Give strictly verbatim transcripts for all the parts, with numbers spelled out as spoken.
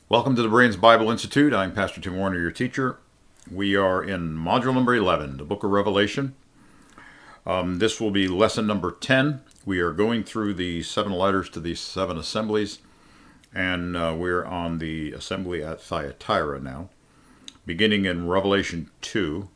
Welcome to the Bereans Bible Institute. I'm Pastor Tim Warner, your teacher. We are in module number eleven, the book of Revelation. Um, this will be lesson number ten. We are going through the seven letters to the seven assemblies, and uh, we're on the assembly at Thyatira now, beginning in Revelation two,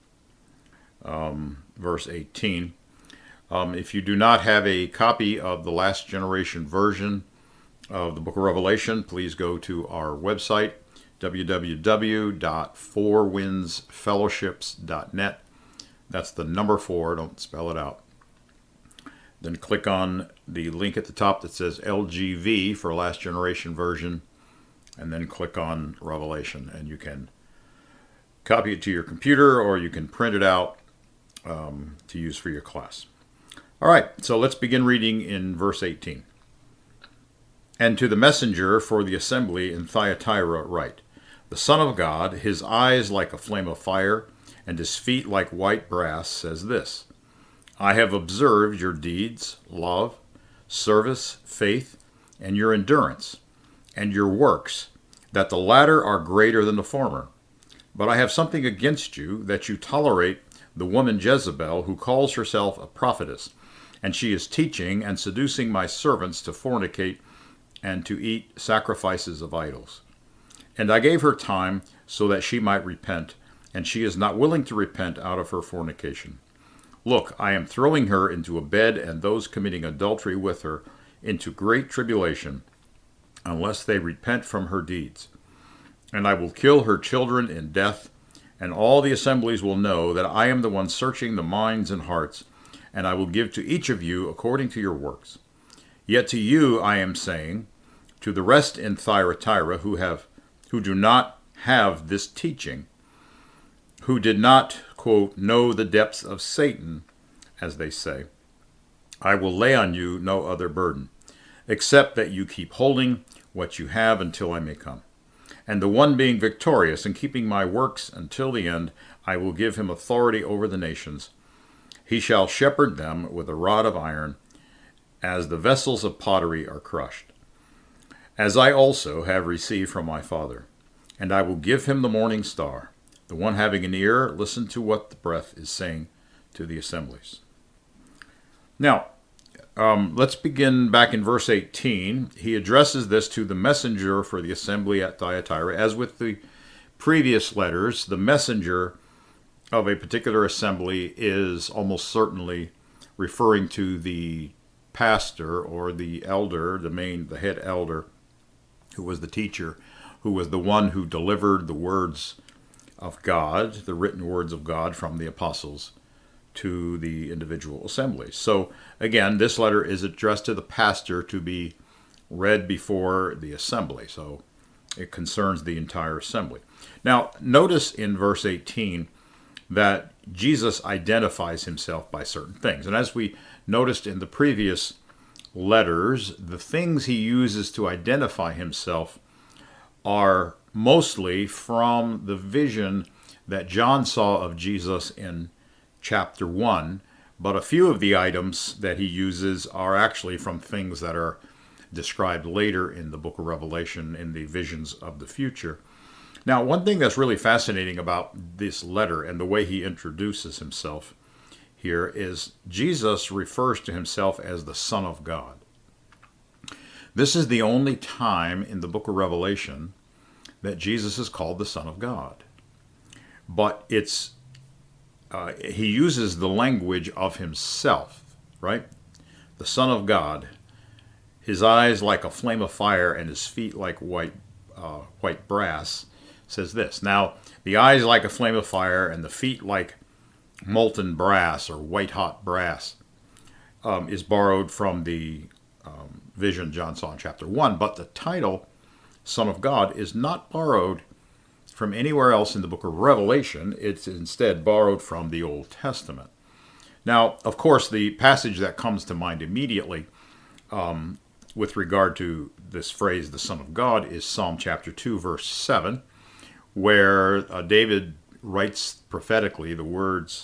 um, verse eighteen. Um, if you do not have a copy of the last generation version of the book of Revelation, please go to our website, w w w dot four winds fellowships dot net. That's the number four, don't spell it out. Then click on the link at the top that says L G V for last generation version, and then click on Revelation, and you can copy it to your computer or you can print it out um, to use for your class. All right, so let's begin reading in verse eighteen. And to the messenger for the assembly in Thyatira write, the Son of God, his eyes like a flame of fire, and his feet like white brass, says this, I have observed your deeds, love, service, faith, and your endurance, and your works, that the latter are greater than the former. But I have something against you, that you tolerate the woman Jezebel, who calls herself a prophetess, and she is teaching and seducing my servants to fornicate and to eat sacrifices of idols. And I gave her time so that she might repent, and she is not willing to repent out of her fornication. Look, I am throwing her into a bed, and those committing adultery with her into great tribulation, unless they repent from her deeds. And I will kill her children in death, and all the assemblies will know that I am the one searching the minds and hearts, and I will give to each of you according to your works. Yet to you I am saying, to the rest in Thyatira who have, who do not have this teaching, who did not, quote, know the depths of Satan, as they say, I will lay on you no other burden, except that you keep holding what you have until I may come. And the one being victorious and keeping my works until the end, I will give him authority over the nations. He shall shepherd them with a rod of iron, as the vessels of pottery are crushed, as I also have received from my Father. And I will give him the morning star. The one having an ear, listen to what the breath is saying to the assemblies. Now, um, let's begin back in verse eighteen. He addresses this to the messenger for the assembly at Thyatira. As with the previous letters, the messenger of a particular assembly is almost certainly referring to the pastor or the elder, the main, the head elder, who was the teacher, who was the one who delivered the words of God, the written words of God from the apostles to the individual assemblies. So again, this letter is addressed to the pastor to be read before the assembly. So it concerns the entire assembly. Now, notice in verse eighteen that Jesus identifies himself by certain things. And as we noticed in the previous letters, the things he uses to identify himself are mostly from the vision that John saw of Jesus in chapter one, but a few of the items that he uses are actually from things that are described later in the book of Revelation in the visions of the future. Now, one thing that's really fascinating about this letter and the way he introduces himself here is Jesus refers to himself as the Son of God. This is the only time in the book of Revelation that Jesus is called the Son of God. But it's uh, he uses the language of himself, right? The Son of God, his eyes like a flame of fire and his feet like white uh, white brass, says this. Now, the eyes like a flame of fire and the feet like molten brass or white-hot brass um, is borrowed from the um, vision John saw in chapter one. But the title, Son of God, is not borrowed from anywhere else in the book of Revelation. It's instead borrowed from the Old Testament. Now, of course, the passage that comes to mind immediately um, with regard to this phrase, the Son of God, is Psalm chapter two, verse seven, where uh, David writes prophetically the words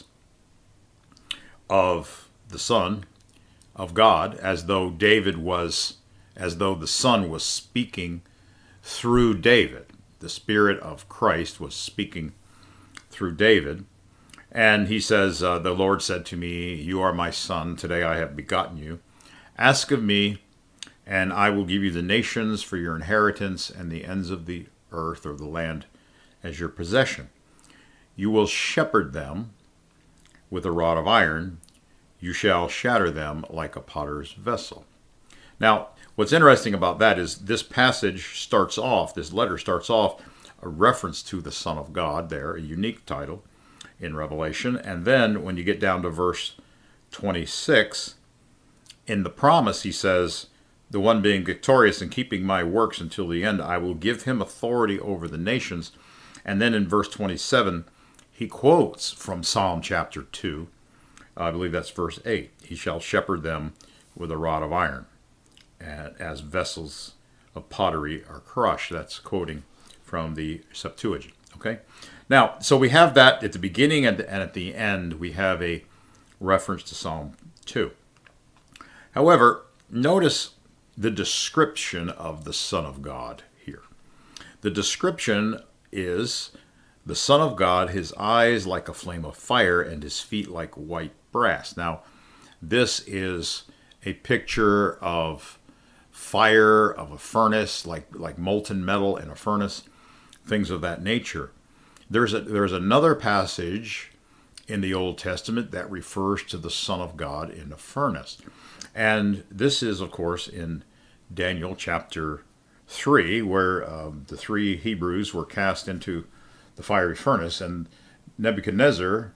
of the Son of God, as though David was, as though the Son was speaking through David. The Spirit of Christ was speaking through David. And he says, uh, the Lord said to me, you are my son. Today I have begotten you. Ask of me, and I will give you the nations for your inheritance and the ends of the earth or the land as your possession. You will shepherd them with a rod of iron. You shall shatter them like a potter's vessel. Now, what's interesting about that is this passage starts off, this letter starts off a reference to the Son of God there, a unique title in Revelation. And then when you get down to verse twenty-six, in the promise he says, the one being victorious and keeping my works until the end, I will give him authority over the nations. And then in verse twenty-seven, he quotes from Psalm chapter two. I believe that's verse eight. He shall shepherd them with a rod of iron, as vessels of pottery are crushed. That's quoting from the Septuagint. Okay? Now, so we have that at the beginning and at the end, we have a reference to Psalm two. However, notice the description of the Son of God here. The description is the Son of God, his eyes like a flame of fire, and his feet like white brass. Now, this is a picture of fire, of a furnace, like, like molten metal in a furnace, things of that nature. There's a, there's another passage in the Old Testament that refers to the Son of God in a furnace. And this is, of course, in Daniel chapter three, where um, the three Hebrews were cast into the fiery furnace, and Nebuchadnezzar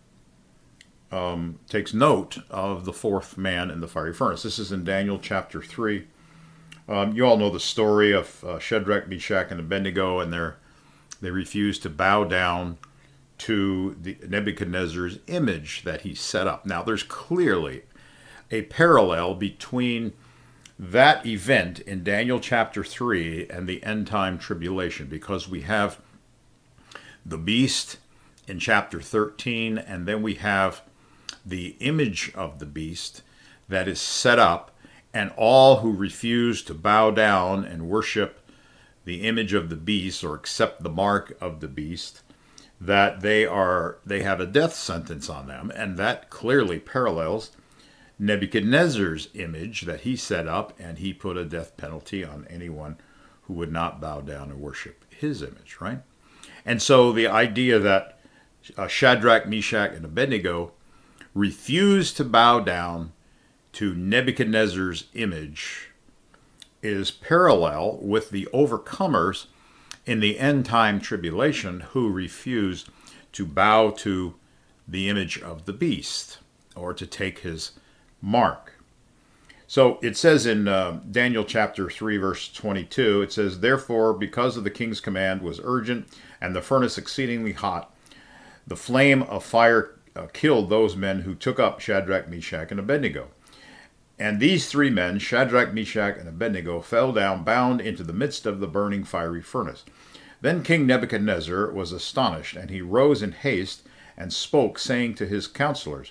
um, takes note of the fourth man in the fiery furnace. This is in Daniel chapter three. Um, you all know the story of uh, Shadrach, Meshach, and Abednego, and they're, they refuse to bow down to the Nebuchadnezzar's image that he set up. Now, there's clearly a parallel between that event in Daniel chapter three and the end time tribulation, because we have the beast in chapter thirteen, and then we have the image of the beast that is set up, and all who refuse to bow down and worship the image of the beast or accept the mark of the beast, that they are they have a death sentence on them. And that clearly parallels Nebuchadnezzar's image that he set up, and he put a death penalty on anyone who would not bow down and worship his image, right? And so the idea that uh, Shadrach, Meshach, and Abednego refused to bow down to Nebuchadnezzar's image is parallel with the overcomers in the end time tribulation who refuse to bow to the image of the beast or to take his mark. So it says in uh, Daniel chapter three, verse twenty-two, it says, therefore, because of the king's command was urgent and the furnace exceedingly hot, the flame of fire uh, killed those men who took up Shadrach, Meshach, and Abednego. And these three men, Shadrach, Meshach, and Abednego, fell down bound into the midst of the burning fiery furnace. Then King Nebuchadnezzar was astonished, and he rose in haste and spoke, saying to his counselors,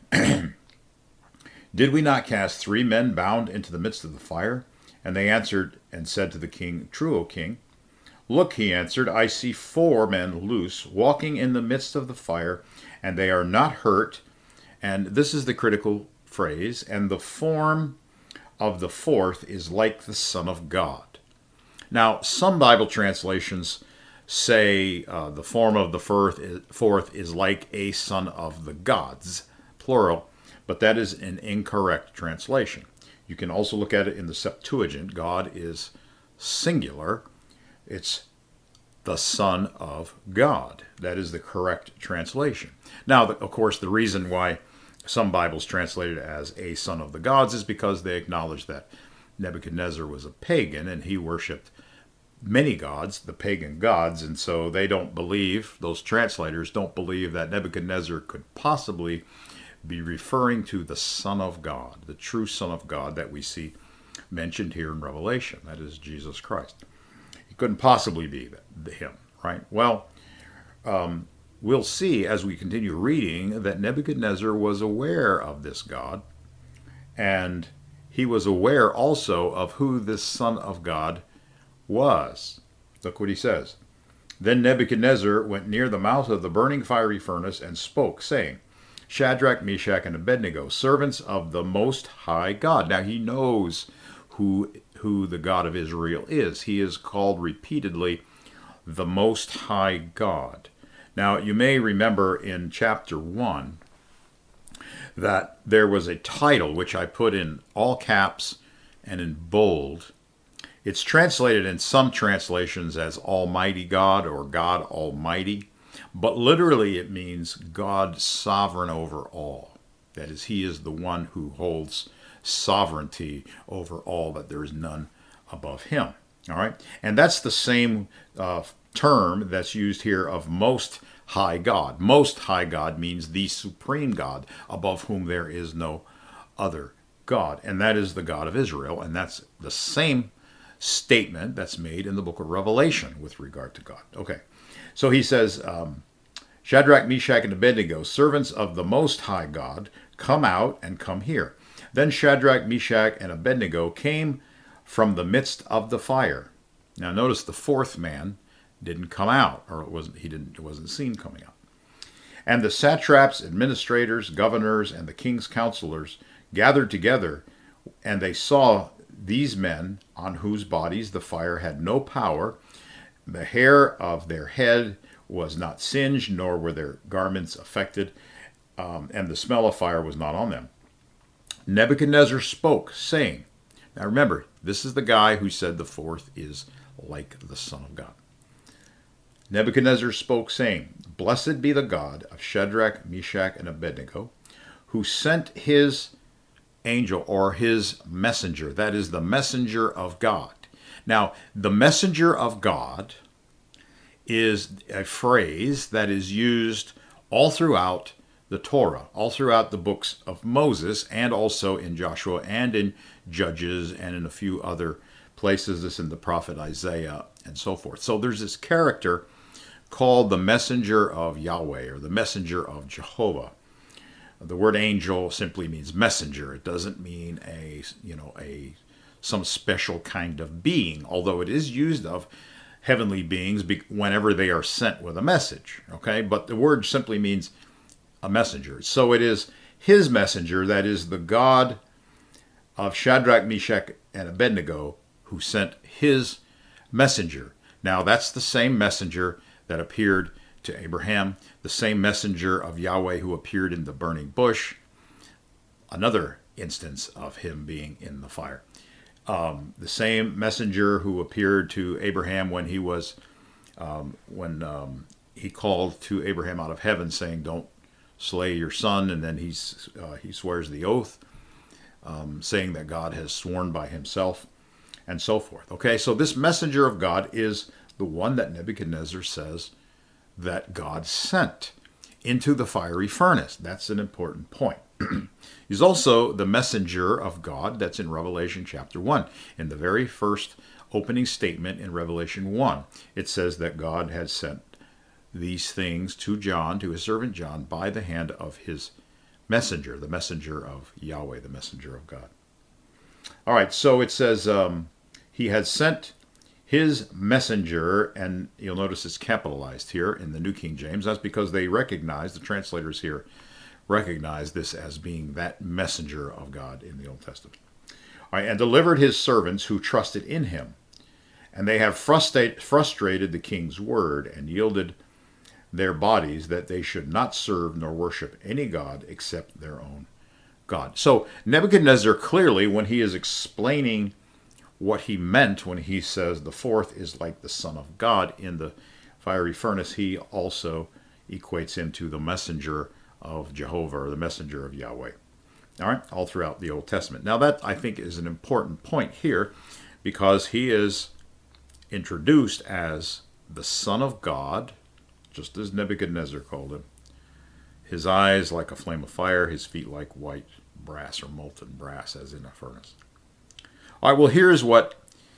did we not cast three men bound into the midst of the fire? And they answered and said to the king, true, O king. Look, he answered, I see four men loose, walking in the midst of the fire, and they are not hurt. And this is the critical phrase, and the form of the fourth is like the Son of God. Now, some Bible translations say uh, the form of the fourth is, fourth is like a son of the gods, plural, but that is an incorrect translation. You can also look at it in the Septuagint. God is singular. It's the Son of God. That is the correct translation. Now, of course, the reason why some Bibles translate it as a son of the gods is because they acknowledge that Nebuchadnezzar was a pagan and he worshipped many gods, the pagan gods, and so they don't believe, those translators don't believe that Nebuchadnezzar could possibly be referring to the Son of God, the true Son of God that we see mentioned here in Revelation. That is Jesus Christ. He couldn't possibly be that, him, right? Well, um, we'll see as we continue reading that Nebuchadnezzar was aware of this God, and he was aware also of who this Son of God was. Look what he says. Then Nebuchadnezzar went near the mouth of the burning fiery furnace and spoke, saying, Shadrach, Meshach, and Abednego, servants of the Most High God. Now he knows who, who the God of Israel is. He is called repeatedly the Most High God. Now you may remember in chapter one that there was a title which I put in all caps and in bold. It's translated in some translations as Almighty God or God Almighty, but literally it means God sovereign over all. That is, he is the one who holds sovereignty over all, that there is none above him. All right, and that's the same uh, term that's used here of Most High God. Most High God means the supreme God, above whom there is no other God, and that is the God of Israel, and that's the same statement that's made in the book of Revelation with regard to God. Okay, so he says, um, Shadrach, Meshach, and Abednego, servants of the Most High God, come out and come here. Then Shadrach, Meshach, and Abednego came from the midst of the fire. Now notice the fourth man didn't come out, or it wasn't he didn't it wasn't seen coming out. And the satraps, administrators, governors, and the king's counselors gathered together, and they saw these men on whose bodies the fire had no power. The hair of their head was not singed, nor were their garments affected, um, and the smell of fire was not on them. Nebuchadnezzar spoke, saying, now remember, this is the guy who said the fourth is like the Son of God. Nebuchadnezzar spoke, saying, Blessed be the God of Shadrach, Meshach, and Abednego, who sent his angel, or his messenger, that is the messenger of God. Now, the messenger of God is a phrase that is used all throughout the Torah, all throughout the books of Moses, and also in Joshua and in Judges and in a few other places, this in the prophet Isaiah and so forth. So there's this character called the messenger of Yahweh, or the messenger of Jehovah. The word angel simply means messenger. It doesn't mean a, you know, a some special kind of being, although it is used of heavenly beings whenever they are sent with a message. Okay, but the word simply means a messenger. So it is his messenger, that is the God of Shadrach, Meshach, and Abednego, who sent his messenger. Now that's the same messenger that appeared to Abraham, the same messenger of Yahweh who appeared in the burning bush, another instance of him being in the fire. Um, the same messenger who appeared to Abraham when he was, um, when um, he called to Abraham out of heaven, saying, "Don't slay your son," and then he's uh, he swears the oath, um, saying that God has sworn by himself, and so forth. Okay, so this messenger of God is the one that Nebuchadnezzar says that God sent into the fiery furnace. That's an important point. He's also the messenger of God that's in Revelation chapter one. In the very first opening statement in Revelation one, it says that God had sent these things to John, to his servant John, by the hand of his messenger, the messenger of Yahweh, the messenger of God. All right, so it says um, he had sent his messenger, and you'll notice it's capitalized here in the New King James. That's because they recognize, the translators here recognize this as being that messenger of God in the Old Testament. All right, and delivered his servants who trusted in him. And they have frustrate, frustrated the king's word and yielded their bodies that they should not serve nor worship any god except their own God. So Nebuchadnezzar clearly, when he is explaining what he meant when he says the fourth is like the Son of God in the fiery furnace, he also equates him to the messenger of Jehovah, or the messenger of Yahweh. All right, all throughout the Old Testament. Now that, I think, is an important point here, because he is introduced as the Son of God, just as Nebuchadnezzar called him. His eyes like a flame of fire, his feet like white brass or molten brass, as in a furnace. All right, well, here's what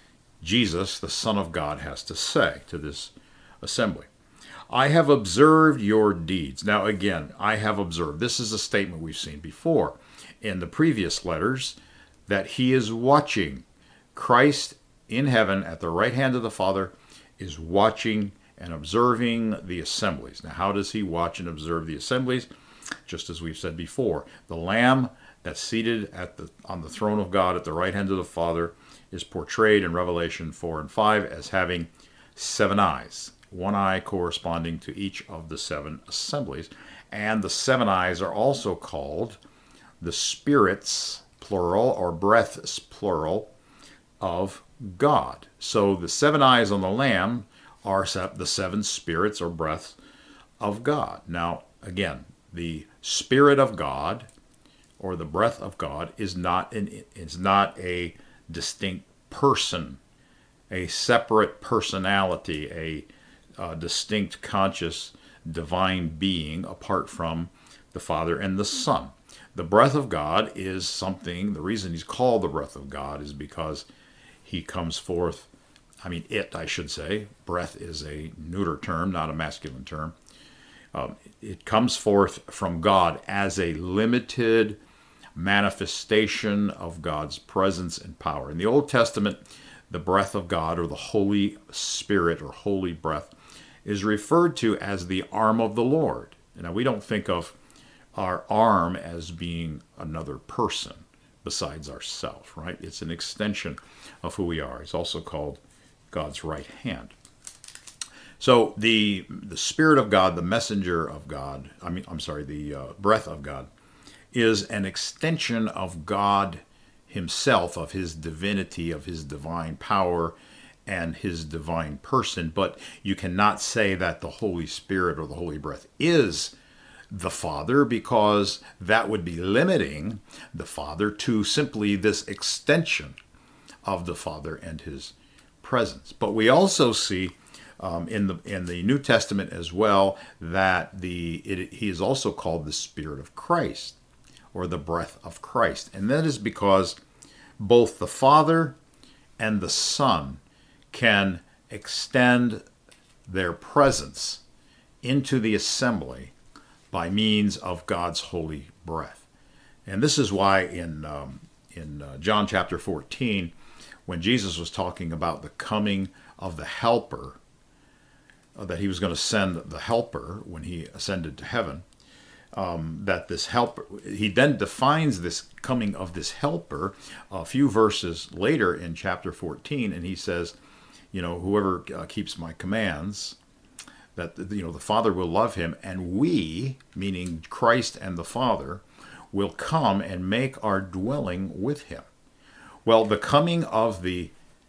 Jesus, the Son of God, has to say to this assembly. I have observed your deeds. Now, again, I have observed. This is a statement we've seen before in the previous letters, that he is watching. Christ in heaven at the right hand of the Father is watching and observing the assemblies. Now, how does he watch and observe the assemblies? Just as we've said before, the Lamb that's seated at the on the throne of God at the right hand of the Father is portrayed in Revelation four and five as having seven eyes, one eye corresponding to each of the seven assemblies. And the seven eyes are also called the spirits, plural, or breaths, plural, of God. So the seven eyes on the Lamb are the seven spirits or breaths of God. Now, again, the Spirit of God or the breath of God is not an is not a distinct person, a separate personality, a, a distinct conscious divine being apart from the Father and the Son. The breath of God is something, the reason he's called the breath of God is because he comes forth, I mean it, I should say. Breath is a neuter term, not a masculine term. Um, it comes forth from God as a limited manifestation of God's presence and power. In the Old Testament, the breath of God, or the Holy Spirit or Holy Breath, is referred to as the arm of the Lord. Now, we don't think of our arm as being another person besides ourself, right? It's an extension of who we are. It's also called God's right hand. So the the Spirit of God, the messenger of God, I mean, I'm sorry, the uh, breath of God, is an extension of God himself, of his divinity, of his divine power, and his divine person. But you cannot say that the Holy Spirit or the Holy Breath is the Father, because that would be limiting the Father to simply this extension of the Father and his presence. But we also see um, in the in the New Testament as well that the it, he is also called the Spirit of Christ, or the breath of Christ. And that is because both the Father and the Son can extend their presence into the assembly by means of God's holy breath. And this is why in um, in uh, John chapter fourteen, when Jesus was talking about the coming of the Helper, uh, that he was going to send the Helper when he ascended to heaven, um, that this Helper, he then defines this coming of this Helper a few verses later in chapter fourteen, and he says, you know, whoever uh, keeps my commands, that, you know, the Father will love him, and we, meaning Christ and the Father, will come and make our dwelling with him. Well, the coming of the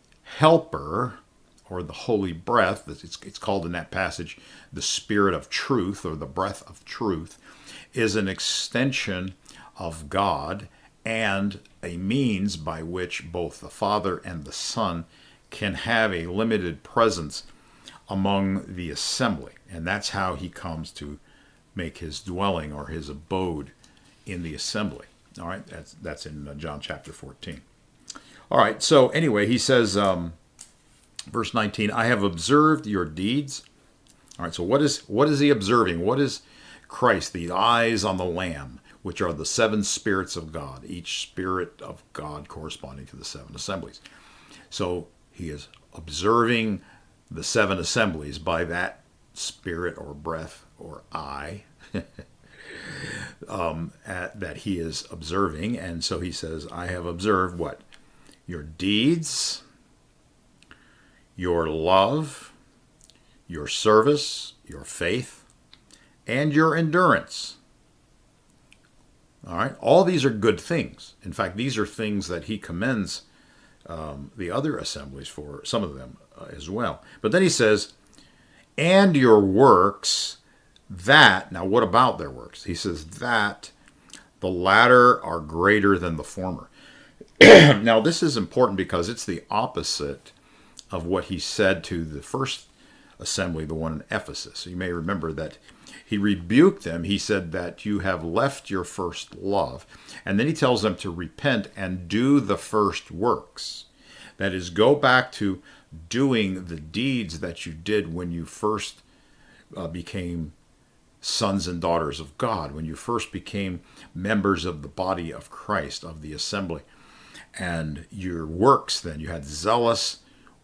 Helper, or the Holy Breath, it's, it's called in that passage the Spirit of Truth, or the Breath of Truth, is an extension of God and a means by which both the Father and the Son can have a limited presence among the assembly. And that's how he comes to make his dwelling or his abode in the assembly. All right, that's, that's in John chapter fourteen. All right, so anyway, he says, um, verse nineteen, I have observed your deeds. All right, so what is what is he observing? What is Christ, the eyes on the Lamb, which are the seven spirits of God, each spirit of God corresponding to the seven assemblies. So he is observing the seven assemblies by that spirit or breath or eye um, at, that he is observing. And so he says, I have observed what? Your deeds, your love, your service, your faith, and your endurance. All right, all these are good things. In fact, these are things that he commends um, the other assemblies for, some of them uh, as well. But then he says, and your works, that, now what about their works? He says that the latter are greater than the former. Now, this is important because it's the opposite of what he said to the first assembly, the one in Ephesus. You may remember that he rebuked them. He said that you have left your first love. And then he tells them to repent and do the first works. That is, go back to doing the deeds that you did when you first uh, became sons and daughters of God, when you first became members of the body of Christ, of the assembly. And your works then, you had zealous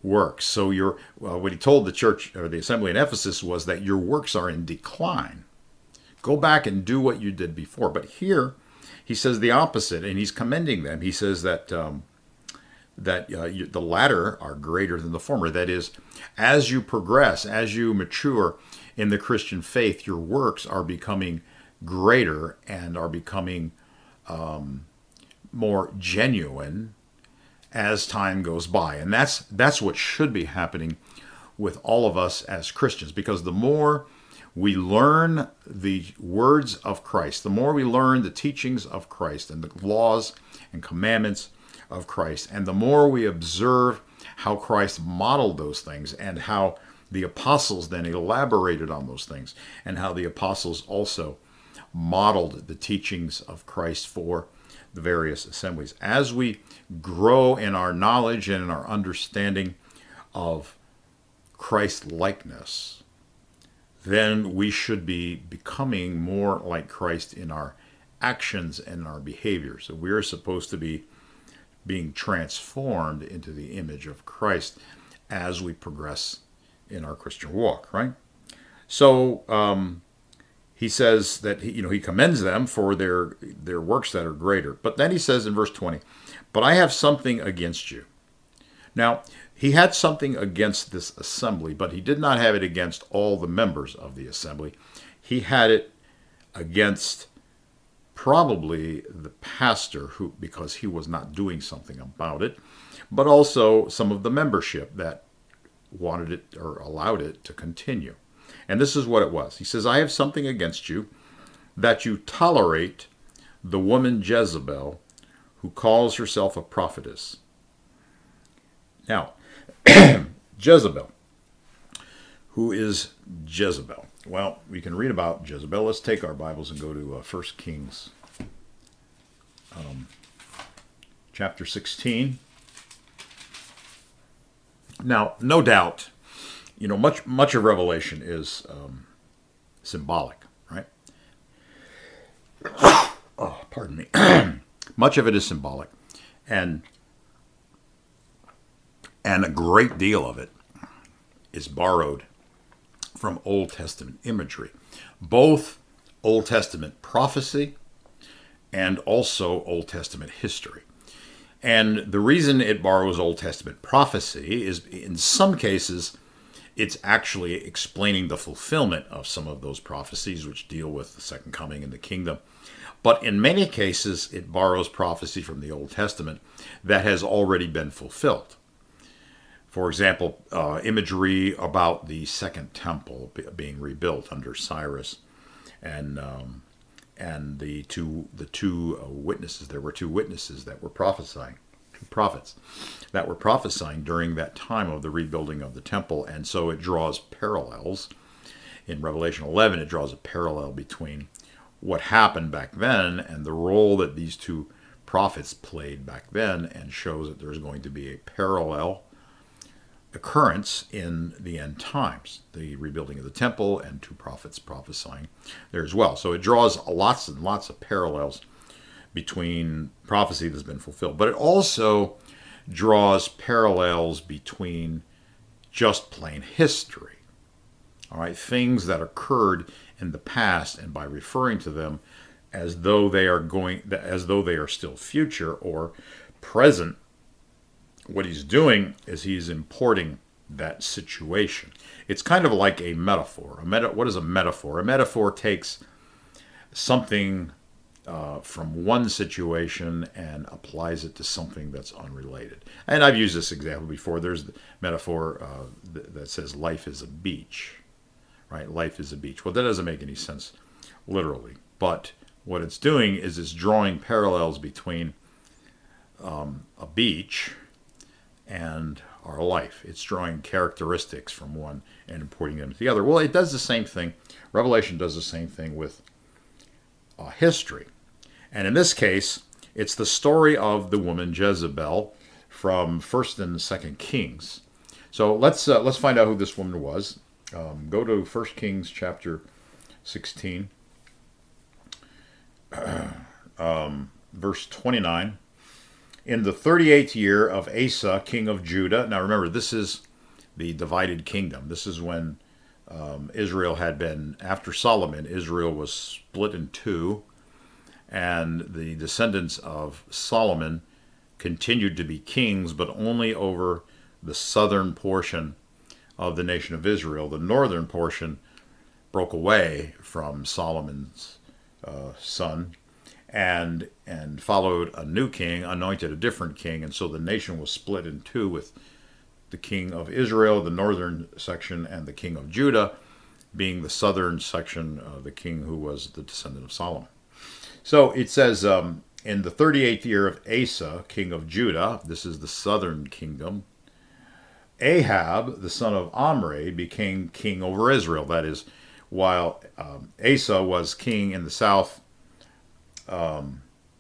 works. So your well, what he told the church or the assembly in Ephesus was that your works are in decline. Go back and do what you did before. But here he says the opposite, and he's commending them. He says that um, that uh, you, the latter are greater than the former. That is, as you progress, as you mature in the Christian faith, your works are becoming greater and are becoming um, more genuine as time goes by. And that's that's what should be happening with all of us as Christians, because the more we learn the words of Christ, the more we learn the teachings of Christ and the laws and commandments of Christ, and the more we observe how Christ modeled those things and how the apostles then elaborated on those things, and how the apostles also modeled the teachings of Christ for the various assemblies. As we grow in our knowledge and in our understanding of Christ likeness, then we should be becoming more like Christ in our actions and our behavior. So we're supposed to be being transformed into the image of Christ as we progress in our Christian walk, right? So um, he says that he, you know, he commends them for their their works that are greater. But then he says in verse twenty, "But I have something against you." Now, he had something against this assembly, but he did not have it against all the members of the assembly. He had it against probably the pastor, who because he was not doing something about it, but also some of the membership that wanted it or allowed it to continue. And this is what it was. He says, "I have something against you, that you tolerate the woman Jezebel, who calls herself a prophetess." Now, Jezebel. Who is Jezebel? Well, we can read about Jezebel. Let's take our Bibles and go to uh, First Kings um, chapter sixteen. Now, no doubt, you know, much much of Revelation is um, symbolic, right? Oh, pardon me. Much of it is symbolic, and and a great deal of it is borrowed from Old Testament imagery, both Old Testament prophecy and also Old Testament history. And the reason it borrows Old Testament prophecy is, in some cases, it's actually explaining the fulfillment of some of those prophecies which deal with the second coming and the kingdom. But in many cases, it borrows prophecy from the Old Testament that has already been fulfilled. For example, uh, imagery about the Second Temple being rebuilt under Cyrus, and um, and the two the two uh, witnesses. There were two witnesses that were prophesying, two prophets that were prophesying during that time of the rebuilding of the temple, and so it draws parallels. In Revelation eleven, it draws a parallel between what happened back then and the role that these two prophets played back then, and shows that there's going to be a parallel occurrence in the end times, the rebuilding of the temple and two prophets prophesying there as well. So it draws lots and lots of parallels between prophecy that's been fulfilled, but it also draws parallels between just plain history. All right, things that occurred in the past, and by referring to them as though they are going, as though they are still future or present, what he's doing is he's importing that situation. It's kind of like a metaphor. A meta, what is a metaphor? A metaphor takes something uh, from one situation and applies it to something that's unrelated. And I've used this example before. There's the metaphor uh, th- that says life is a beach, right? Life is a beach. Well, that doesn't make any sense literally. But what it's doing is it's drawing parallels between um, a beach and our life. It's drawing characteristics from one and importing them to the other. Well, it does the same thing. Revelation does the same thing with uh, history. And in this case, it's the story of the woman Jezebel from First and Second Kings. So let's uh, let's find out who this woman was. Um, go to First Kings chapter sixteen, um, verse twenty-nine. In the thirty-eighth year of Asa, king of Judah. Now remember, this is the divided kingdom. This is when um, Israel had been, after Solomon, Israel was split in two, and the descendants of Solomon continued to be kings, but only over the southern portion of the nation of Israel. The northern portion broke away from Solomon's uh, son and and followed a new king, anointed a different king, and so the nation was split in two, with the king of Israel, the northern section, and the king of Judah being the southern section, uh, the king who was the descendant of Solomon. So it says, um, in the thirty-eighth year of Asa, king of Judah, this is the southern kingdom, Ahab, the son of Omri, became king over Israel. That is, while um, Asa was king in the south, um,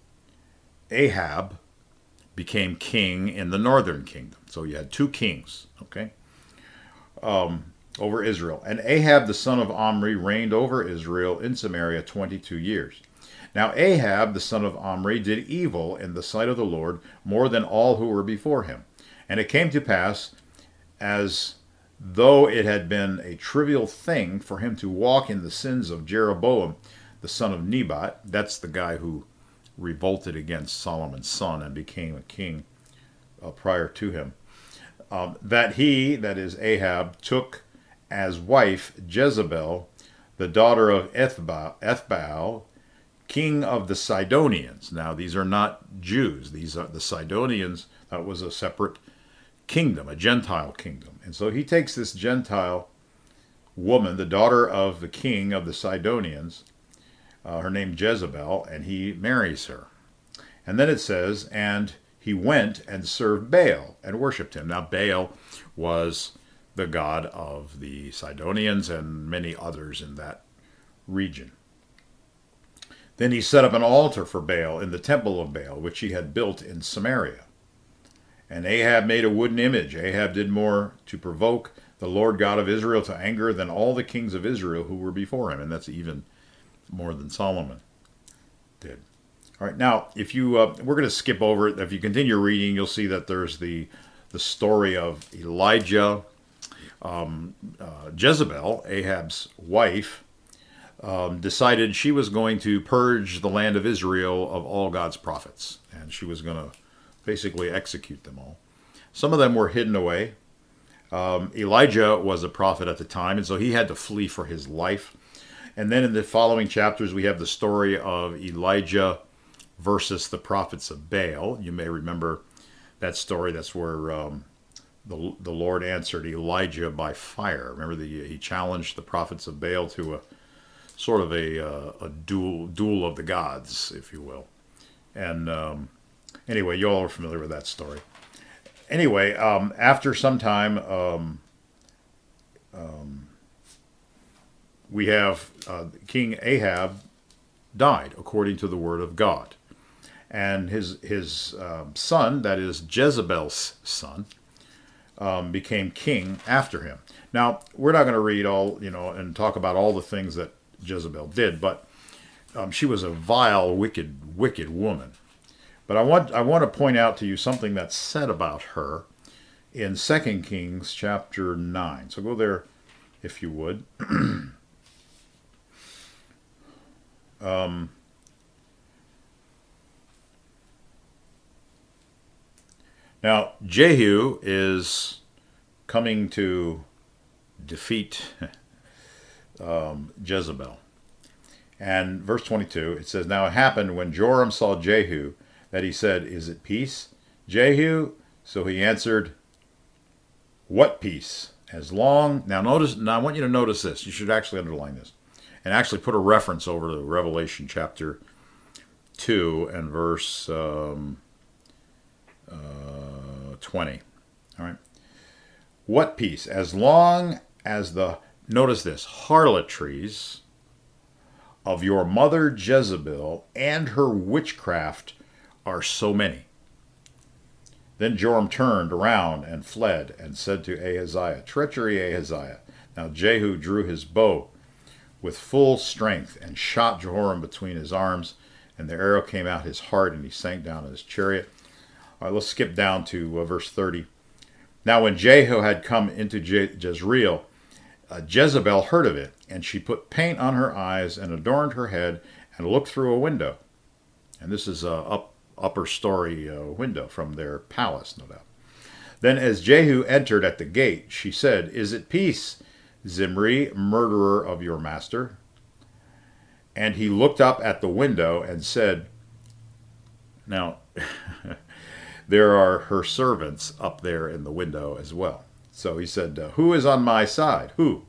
Ahab became king in the northern kingdom. So you had two kings, okay, um, over Israel. And Ahab, the son of Omri, reigned over Israel in Samaria twenty-two years. Now Ahab, the son of Omri, did evil in the sight of the Lord more than all who were before him. And it came to pass, as though it had been a trivial thing for him to walk in the sins of Jeroboam, the son of Nebat. That's the guy who revolted against Solomon's son and became a king uh, prior to him. Um, that he, that is Ahab, took as wife Jezebel, the daughter of Ethba, Ethbaal, king of the Sidonians. Now, these are not Jews. These are the Sidonians. That was a separate kingdom, a Gentile kingdom. And so he takes this Gentile woman, the daughter of the king of the Sidonians, uh, her name Jezebel, and he marries her. And then it says, and he went and served Baal and worshipped him. Now, Baal was the god of the Sidonians and many others in that region. Then he set up an altar for Baal in the temple of Baal, which he had built in Samaria. And Ahab made a wooden image. Ahab did more to provoke the Lord God of Israel to anger than all the kings of Israel who were before him. And that's even more than Solomon did. All right, now, if you, uh, we're going to skip over it. If you continue reading, you'll see that there's the, the story of Elijah, um, uh, Jezebel, Ahab's wife, um, decided she was going to purge the land of Israel of all God's prophets. And she was going to basically execute them all. Some of them were hidden away. Um, Elijah was a prophet at the time, and so he had to flee for his life. And then in the following chapters, we have the story of Elijah versus the prophets of Baal. You may remember that story. That's where um, the, the Lord answered Elijah by fire. Remember, the, he challenged the prophets of Baal to a sort of a, uh, a duel, duel of the gods, if you will. And um, anyway, you all are familiar with that story. Anyway, um, after some time, um, um, we have uh, King Ahab died according to the word of God. And his his um, son, that is Jezebel's son, um, became king after him. Now, we're not going to read all, you know, and talk about all the things that Jezebel did, but um, she was a vile, wicked, wicked woman. But I want I want to point out to you something that's said about her in Second Kings chapter nine. So go there, if you would. um, now, Jehu is coming to defeat um, Jezebel. And verse twenty-two, it says, now it happened when Joram saw Jehu, that he said, is it peace, Jehu? So he answered, what peace? As long, now notice, now I want you to notice this. You should actually underline this. And actually put a reference over to Revelation chapter two and verse um, uh, twenty. All right. What peace? As long as the, notice this, harlotries of your mother Jezebel and her witchcraft are so many. Then Joram turned around and fled and said to Ahaziah, treachery, Ahaziah. Now Jehu drew his bow with full strength and shot Jehoram between his arms, and the arrow came out his heart, and he sank down in his chariot. All right, let's skip down to uh, verse thirty. Now when Jehu had come into Je- Jezreel, uh, Jezebel heard of it, and she put paint on her eyes and adorned her head and looked through a window. And this is a up, upper story uh, window from their palace, no doubt. Then as Jehu entered at the gate, she said, "Is it peace, Zimri, murderer of your master?" And he looked up at the window and said, now, there are her servants up there in the window as well. So he said, uh, "Who is on my side? Who?"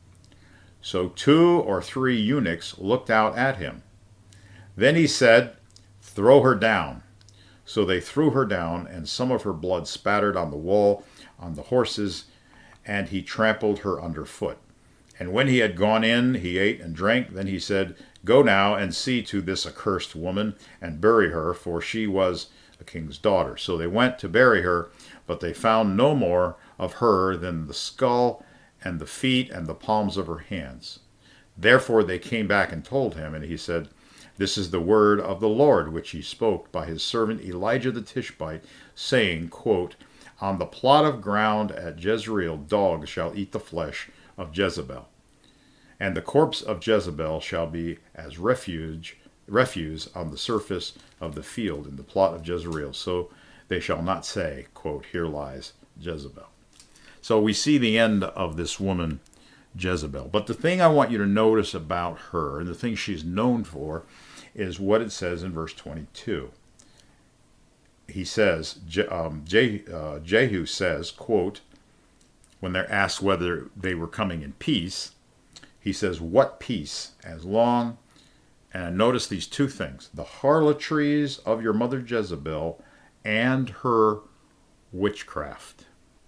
So two or three eunuchs looked out at him. Then he said, "Throw her down." So they threw her down, and some of her blood spattered on the wall, on the horses, and he trampled her underfoot. And when he had gone in, he ate and drank. Then he said, "Go now and see to this accursed woman, and bury her, for she was a king's daughter." So they went to bury her, but they found no more of her than the skull and the feet and the palms of her hands. Therefore they came back and told him, and he said, "This is the word of the Lord, which he spoke by his servant Elijah the Tishbite, saying, quote, On the plot of ground at Jezreel dogs shall eat the flesh of Jezebel, and the corpse of Jezebel shall be as refuge, refuse on the surface of the field in the plot of Jezreel. So they shall not say, quote, Here lies Jezebel." So we see the end of this woman, Jezebel. But the thing I want you to notice about her, and the thing she's known for, is what it says in verse twenty-two. He says, um, uh, Jehu says, quote, when they're asked whether they were coming in peace, he says, "What peace? As long," and notice these two things, "the harlotries of your mother Jezebel and her witchcraft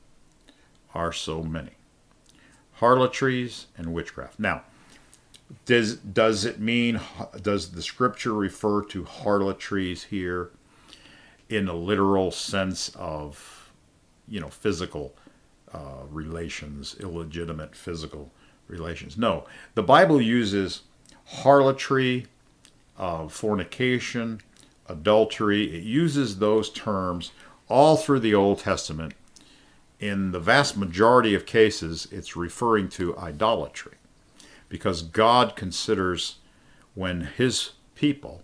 are so many." Harlotries and witchcraft. Now, does does it mean, does the scripture refer to harlotries here in a literal sense of, you know, physical uh, relations, illegitimate physical relations? No. The Bible uses harlotry, uh, fornication, adultery. It uses those terms all through the Old Testament. In the vast majority of cases, it's referring to idolatry, because God considers when his people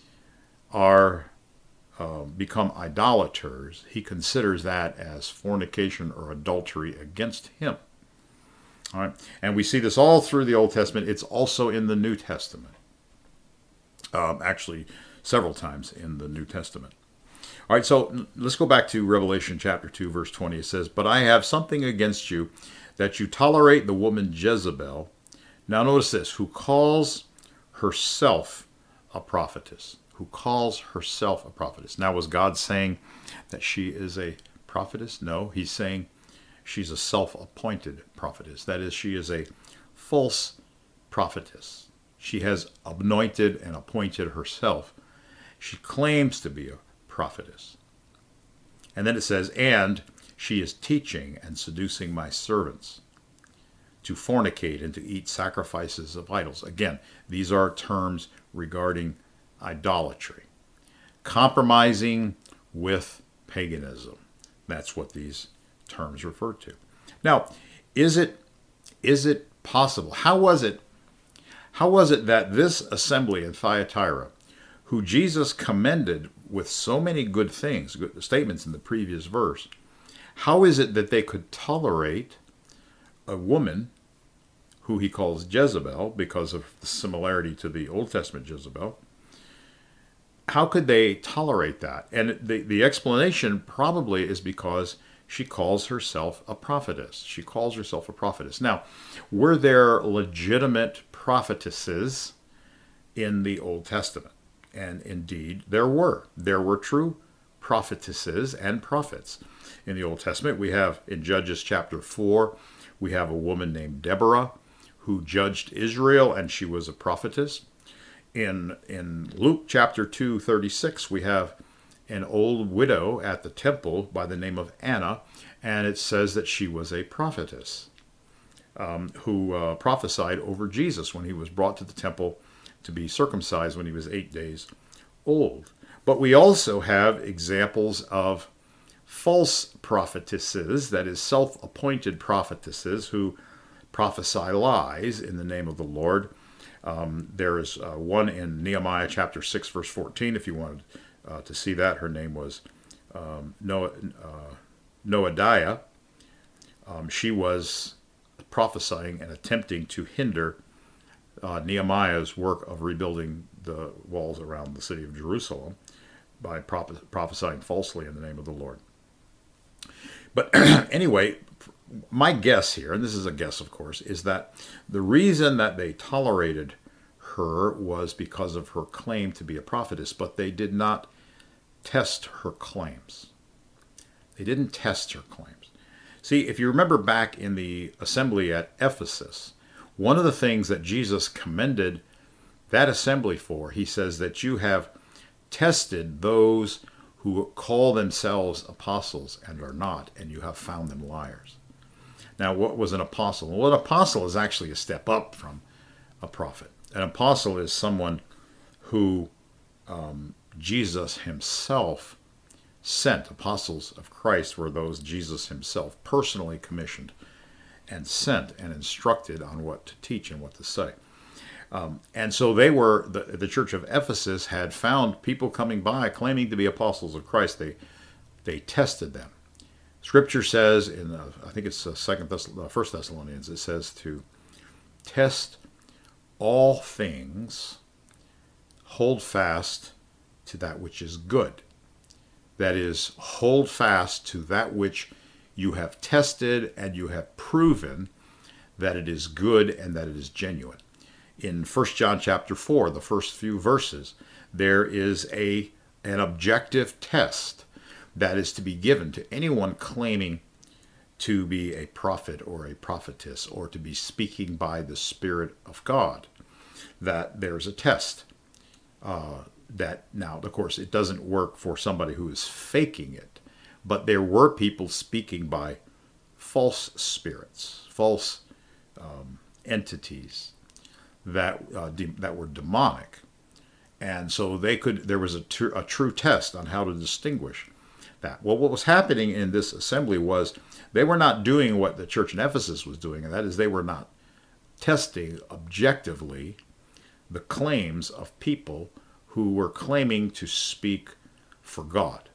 are uh, become idolaters, he considers that as fornication or adultery against him. All right, and we see this all through the Old Testament. It's also in the New Testament, um, actually several times in the New Testament. All right, so let's go back to Revelation chapter two, verse twenty. It says, "But I have something against you, that you tolerate the woman Jezebel." Now notice this, "who calls herself a prophetess." Who calls herself a prophetess. Now, was God saying that she is a prophetess? No, he's saying she's a self-appointed prophetess. That is, she is a false prophetess. She has anointed and appointed herself. She claims to be a prophetess. And then it says, "And she is teaching and seducing my servants to fornicate and to eat sacrifices of idols." Again, these are terms regarding idolatry. Compromising with paganism. That's what these terms refer to. Now, is it is it possible? How was it how was it that this assembly in Thyatira, who Jesus commended with so many good things, good statements in the previous verse, how is it that they could tolerate a woman who he calls Jezebel because of the similarity to the Old Testament Jezebel? How could they tolerate that? And the, the explanation probably is because she calls herself a prophetess. She calls herself a prophetess. Now, were there legitimate prophetesses in the Old Testament? And indeed, there were. There were true prophetesses and prophets in the Old Testament. We have in Judges chapter four, we have a woman named Deborah who judged Israel, and she was a prophetess. In in Luke chapter two, thirty-six, we have an old widow at the temple by the name of Anna, and it says that she was a prophetess um, who uh, prophesied over Jesus when he was brought to the temple to be circumcised when he was eight days old. But we also have examples of false prophetesses, that is, self-appointed prophetesses who prophesy lies in the name of the Lord. Um, there is uh, one in Nehemiah chapter six, verse fourteen, if you wanted uh, to see that. Her name was um, Noah, uh, Noadiah. Um, she was prophesying and attempting to hinder uh, Nehemiah's work of rebuilding the walls around the city of Jerusalem by prop- prophesying falsely in the name of the Lord. But anyway, my guess here, and this is a guess of course, is that the reason that they tolerated her was because of her claim to be a prophetess, but they did not test her claims. They didn't test her claims. See, if you remember back in the assembly at Ephesus, one of the things that Jesus commended that assembly for, he says that you have tested those who call themselves apostles and are not, and you have found them liars. Now, what was an apostle? Well, an apostle is actually a step up from a prophet. An apostle is someone who um, Jesus himself sent. Apostles of Christ were those Jesus himself personally commissioned and sent and instructed on what to teach and what to say. Um, and so they were, the, the church of Ephesus had found people coming by claiming to be apostles of Christ. They they tested them. Scripture says in, uh, I think it's uh, Second Thess- uh, First Thessalonians, it says to test all things, hold fast to that which is good. That is, hold fast to that which you have tested and you have proven that it is good and that it is genuine. In First John chapter four, the first few verses, there is a an objective test that is to be given to anyone claiming to be a prophet or a prophetess or to be speaking by the Spirit of God. That there's a test. Uh, that now, of course, it doesn't work for somebody who is faking it, but there were people speaking by false spirits, false um, entities that uh, de- that were demonic, and so they could. There was a, tr- a true test on how to distinguish that. Well, what was happening in this assembly was they were not doing what the church in Ephesus was doing, and that is they were not testing objectively the claims of people who were claiming to speak for God.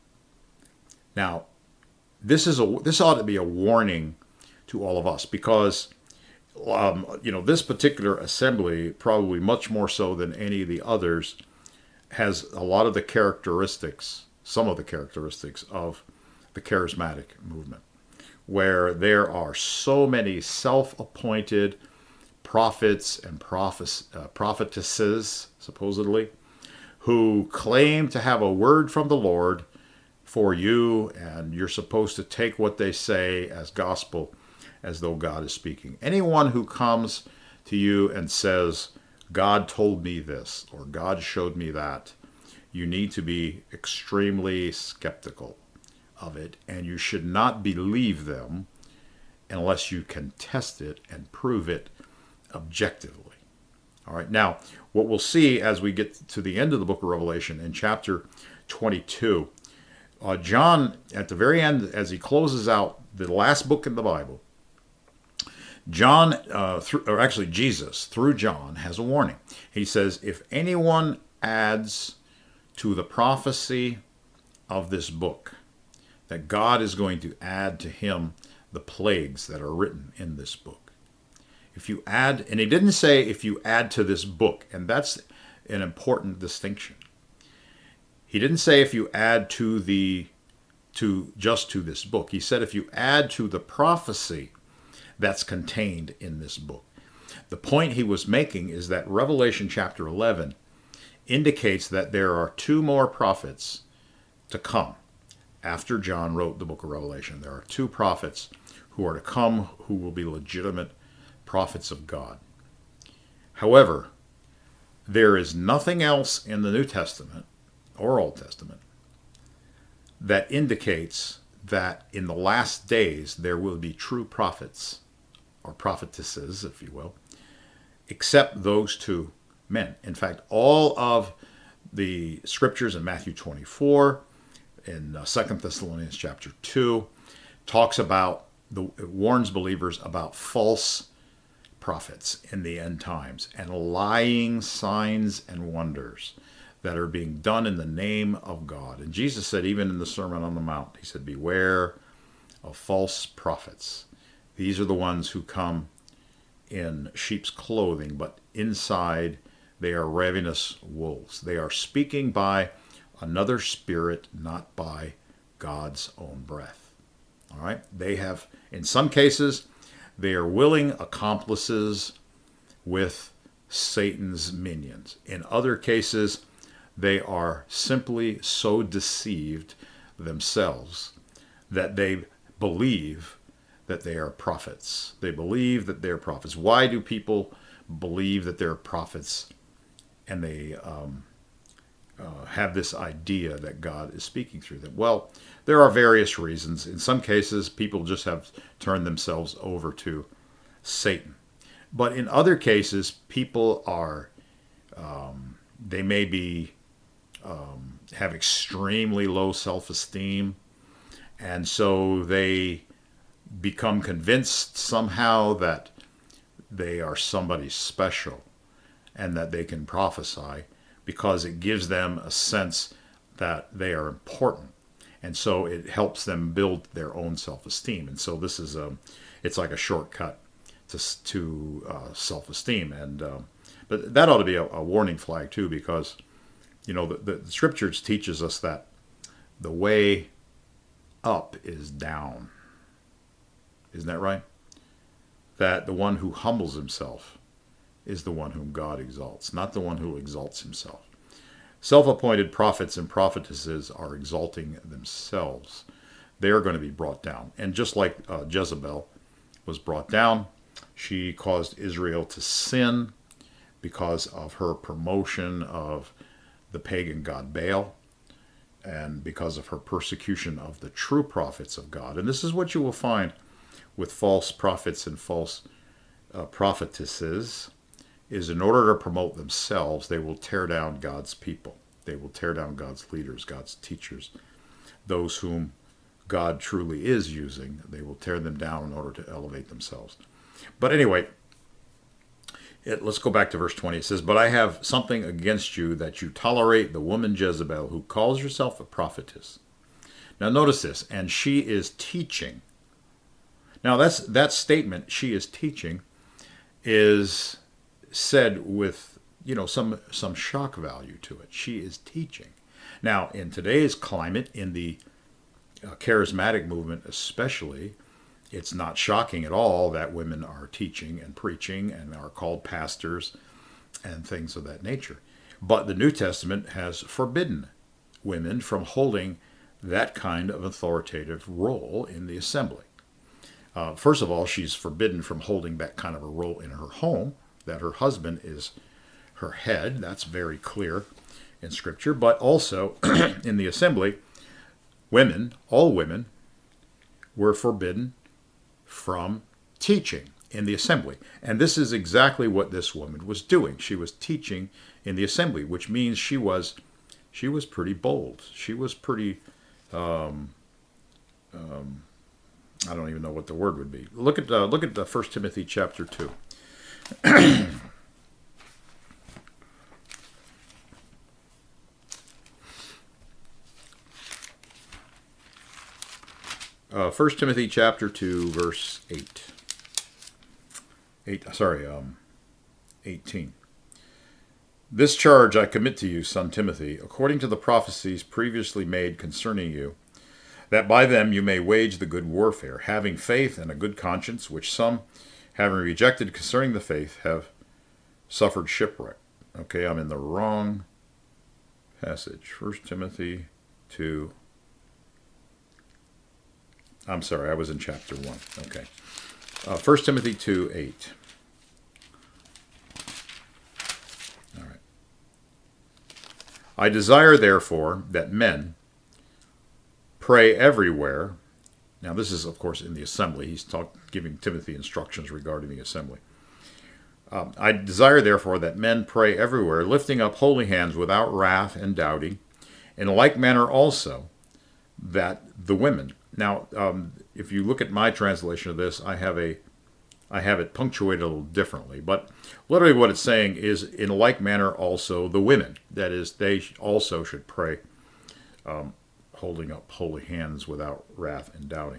Now, this is a this ought to be a warning to all of us, because um, you know, this particular assembly, probably much more so than any of the others, has a lot of the characteristics, some of the characteristics of the charismatic movement, where there are so many self-appointed prophets and prophes- uh, prophetesses, supposedly, who claim to have a word from the Lord for you, and you're supposed to take what they say as gospel, as though God is speaking. Anyone who comes to you and says, God told me this, or God showed me that, you need to be extremely skeptical of it, and you should not believe them unless you can test it and prove it objectively. All right, now, what we'll see as we get to the end of the book of Revelation in chapter twenty-two, uh, John, at the very end, as he closes out the last book in the Bible, John, uh, through, or actually Jesus, through John, has a warning. He says, if anyone adds to the prophecy of this book, that God is going to add to him the plagues that are written in this book. If you add, and he didn't say if you add to this book, and that's an important distinction. He didn't say if you add to the, to just to this book. He said if you add to the prophecy that's contained in this book. The point he was making is that Revelation chapter eleven indicates that there are two more prophets to come after John wrote the book of Revelation. There are two prophets who are to come who will be legitimate prophets of God. However, there is nothing else in the New Testament or Old Testament that indicates that in the last days there will be true prophets, or prophetesses, if you will, except those two men. In fact, all of the scriptures in Matthew twenty-four, in uh, Second Thessalonians chapter two, talks about, the, it warns believers about false prophets in the end times and lying signs and wonders that are being done in the name of God. And Jesus said, even in the Sermon on the Mount, he said, beware of false prophets. These are the ones who come in sheep's clothing, but inside they are ravenous wolves. They are speaking by another spirit, not by God's own breath. All right? They have, in some cases, they are willing accomplices with Satan's minions. In other cases, they are simply so deceived themselves that they believe that they are prophets. They believe that they're prophets. Why do people believe that they're prophets and they um, uh, have this idea that God is speaking through them? Well, there are various reasons. In some cases, people just have turned themselves over to Satan. But in other cases, people are, um, they may be, um, have extremely low self-esteem, and so they become convinced somehow that they are somebody special and that they can prophesy because it gives them a sense that they are important. And so it helps them build their own self-esteem. And so this is a, it's like a shortcut to, to uh, self-esteem. And uh, but that ought to be a, a warning flag too, because you know the, the scriptures teaches us that the way up is down. Isn't that right? That the one who humbles himself is the one whom God exalts, not the one who exalts himself. Self-appointed prophets and prophetesses are exalting themselves. They are going to be brought down. And just like uh, Jezebel was brought down, she caused Israel to sin because of her promotion of the pagan god Baal and because of her persecution of the true prophets of God. And this is what you will find with false prophets and false uh, prophetesses, is in order to promote themselves, they will tear down God's people. They will tear down God's leaders, God's teachers, those whom God truly is using. They will tear them down in order to elevate themselves. But anyway, it, let's go back to verse twenty. It says, but I have something against you, that you tolerate the woman Jezebel, who calls herself a prophetess. Now notice this, and she is teaching. Now that's that statement, she is teaching, is said with, you know, some some shock value to it. She is teaching. Now, in today's climate, in the uh, charismatic movement especially, it's not shocking at all that women are teaching and preaching and are called pastors and things of that nature. But the New Testament has forbidden women from holding that kind of authoritative role in the assembly. Uh, first of all, she's forbidden from holding that kind of a role in her home, that her husband is her head. That's very clear in Scripture. But also in the assembly, women, all women, were forbidden from teaching in the assembly. And this is exactly what this woman was doing. She was teaching in the assembly, which means she was she was pretty bold. She was pretty, um, um, I don't even know what the word would be. Look at uh, look at the First Timothy chapter two. uh, First Timothy chapter two, verse eight. Eight. Sorry, um, eighteen. This charge I commit to you, son Timothy, according to the prophecies previously made concerning you, that by them you may wage the good warfare, having faith and a good conscience, which some, having rejected concerning the faith, have suffered shipwreck. Okay, I'm in the wrong passage. First Timothy two. I'm sorry, I was in chapter one. Okay. Uh, First Timothy two, eight. All right. I desire, therefore, that men pray everywhere. Now, this is, of course, in the assembly. He's talk, giving Timothy instructions regarding the assembly. Um, I desire, therefore, that men pray everywhere, lifting up holy hands without wrath and doubting. In like manner also, that the women. Now, um, if you look at my translation of this, I have a, I have it punctuated a little differently. But literally, what it's saying is, in like manner also the women. That is, they also should pray, um, holding up holy hands without wrath and doubting.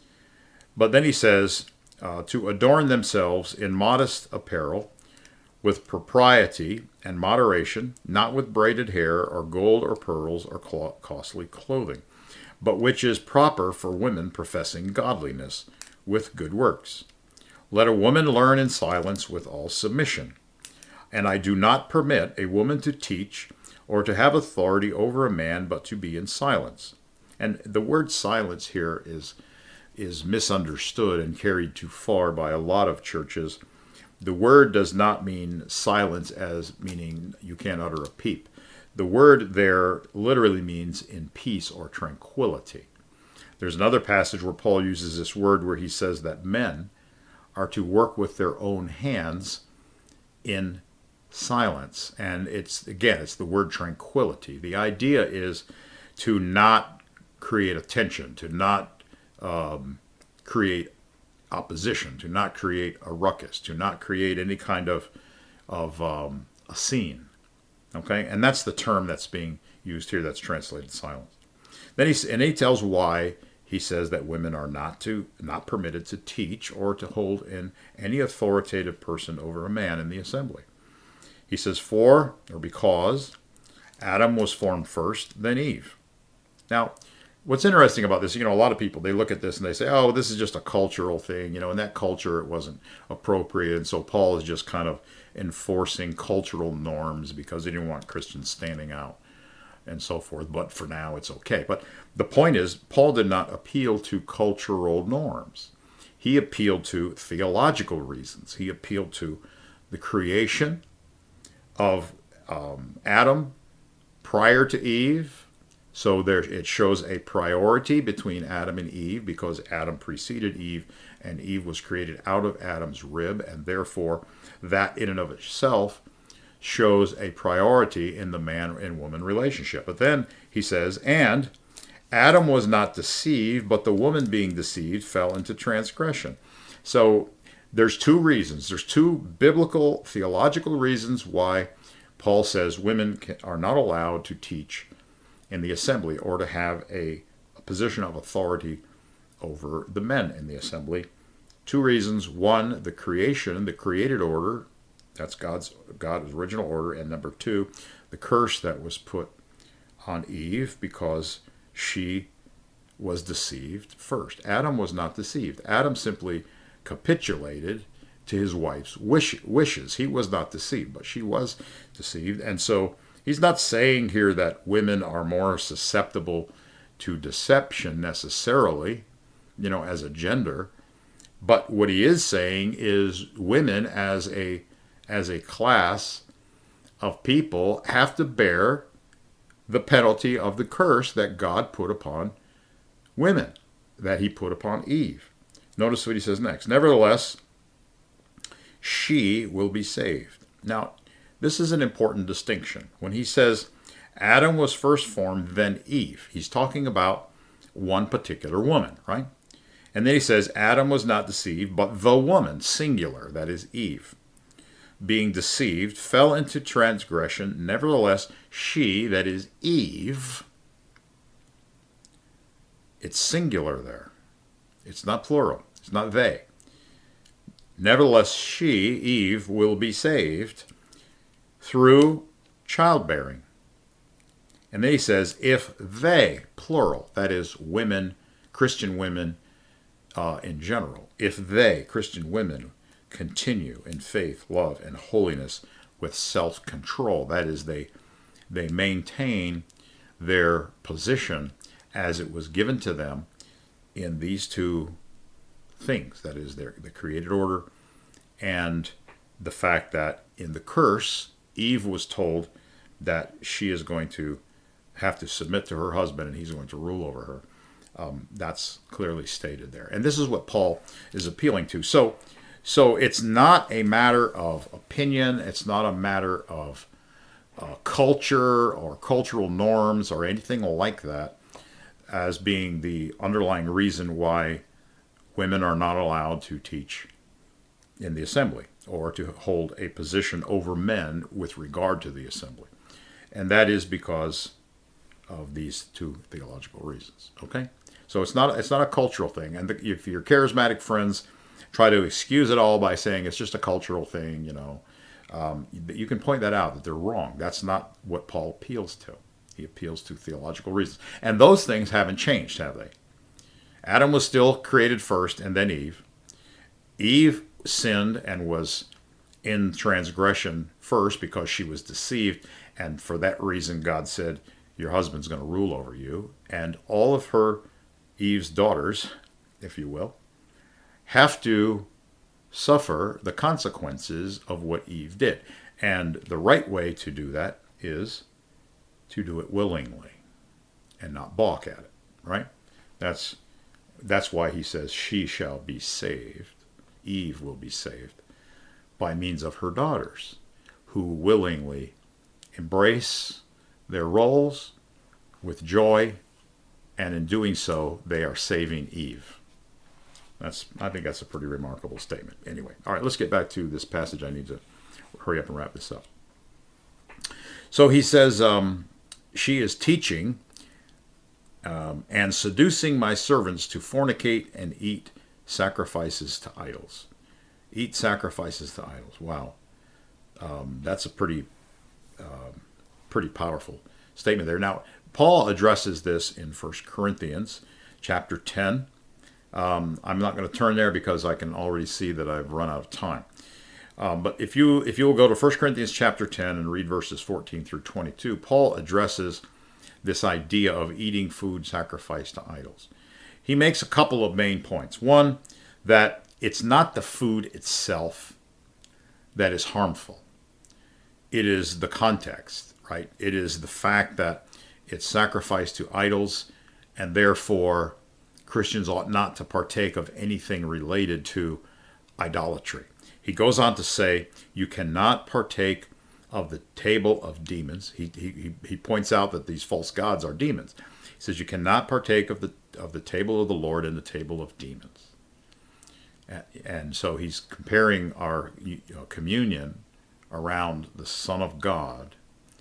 But then he says, uh, to adorn themselves in modest apparel, with propriety and moderation, not with braided hair or gold or pearls or costly clothing, but which is proper for women professing godliness with good works. Let a woman learn in silence with all submission. And I do not permit a woman to teach or to have authority over a man, but to be in silence. And the word silence here is, is misunderstood and carried too far by a lot of churches. The word does not mean silence as meaning you can't utter a peep. The word there literally means in peace or tranquility. There's another passage where Paul uses this word where he says that men are to work with their own hands in silence. And it's, again, it's the word tranquility. The idea is to not create a tension, to not um, create opposition, to not create a ruckus, to not create any kind of of um, a scene. Okay, and that's the term that's being used here. That's translated silence. Then he and he tells why he says that women are not to not permitted to teach or to hold in any authoritative person over a man in the assembly. He says, for or because Adam was formed first, then Eve. Now, what's interesting about this, you know, a lot of people, they look at this and they say, oh, this is just a cultural thing. You know, in that culture, it wasn't appropriate. And so Paul is just kind of enforcing cultural norms because he didn't want Christians standing out and so forth. But for now, it's okay. But the point is, Paul did not appeal to cultural norms. He appealed to theological reasons. He appealed to the creation of um, Adam prior to Eve. So there, it shows a priority between Adam and Eve because Adam preceded Eve and Eve was created out of Adam's rib, and therefore that in and of itself shows a priority in the man and woman relationship. But then he says, and Adam was not deceived, but the woman being deceived fell into transgression. So there's two reasons. There's two biblical, theological reasons why Paul says women are not allowed to teach in the assembly or to have a, a position of authority over the men in the assembly. Two reasons. One, the creation, the created order. That's God's God's original order. And number two, the curse that was put on Eve because she was deceived first. Adam was not deceived. Adam simply capitulated to his wife's wish, wishes. He was not deceived, but she was deceived. And so he's not saying here that women are more susceptible to deception necessarily, you know, as a gender. But what he is saying is women as a as a class of people have to bear the penalty of the curse that God put upon women, that he put upon Eve. Notice what he says next. Nevertheless, she will be saved. Now, this is an important distinction. When he says Adam was first formed, then Eve, he's talking about one particular woman, right? And then he says Adam was not deceived, but the woman, singular, that is Eve, being deceived, fell into transgression. Nevertheless, she, that is Eve, it's singular there. It's not plural. It's not they. Nevertheless, she, Eve, will be saved through childbearing. And then he says, if they, plural, that is women, Christian women uh, in general, if they, Christian women, continue in faith, love, and holiness with self-control, that is, they they maintain their position as it was given to them in these two things, that is, their the created order and the fact that in the curse, Eve was told that she is going to have to submit to her husband and he's going to rule over her. Um, that's clearly stated there. And this is what Paul is appealing to. So So it's not a matter of opinion. It's not a matter of uh, culture or cultural norms or anything like that as being the underlying reason why women are not allowed to teach in the assembly or to hold a position over men with regard to the assembly. And that is because of these two theological reasons. Okay? So it's not it's not a cultural thing. And the, if your charismatic friends try to excuse it all by saying it's just a cultural thing, you know, um, you can point that out, that they're wrong. That's not what Paul appeals to. He appeals to theological reasons. And those things haven't changed, have they? Adam was still created first, and then Eve. Eve sinned and was in transgression first because she was deceived. And for that reason, God said, your husband's going to rule over you. And all of her, Eve's daughters, if you will, have to suffer the consequences of what Eve did. And the right way to do that is to do it willingly and not balk at it, right? That's that's why he says she shall be saved. Eve will be saved by means of her daughters who willingly embrace their roles with joy, and in doing so, they are saving Eve. That's I think that's a pretty remarkable statement. Anyway, all right, let's get back to this passage. I need to hurry up and wrap this up. So he says, um, she is teaching um, and seducing my servants to fornicate and eat sacrifices to idols. Eat sacrifices to idols. Wow. Um, that's a pretty, uh, pretty powerful statement there. Now, Paul addresses this in First Corinthians chapter ten. Um, I'm not going to turn there because I can already see that I've run out of time. Um, but if you if you will go to First Corinthians chapter ten and read verses fourteen through twenty-two, Paul addresses this idea of eating food sacrificed to idols. He makes a couple of main points. One, that it's not the food itself that is harmful. It is the context, right? It is the fact that it's sacrificed to idols, and therefore Christians ought not to partake of anything related to idolatry. He goes on to say, you cannot partake of the table of demons. He, he, he points out that these false gods are demons. He says you cannot partake of the of the table of the Lord and the table of demons. And, and so he's comparing our you know, communion around the Son of God